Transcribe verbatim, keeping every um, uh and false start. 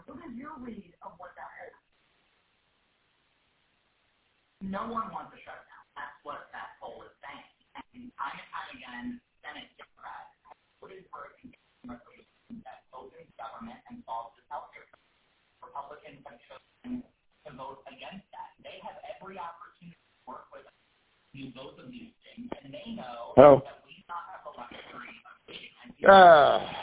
What is your read of what that is? No one wants a shutdown. That's what that poll is saying. And time and time again, Senate Democrats have voted for a continuing resolution that opens government and solves this healthcare crisis. Republicans have chosen to vote against that. They have every opportunity to work with us to do both of these things, and they know oh. that we not have the luxury of waiting. Ah.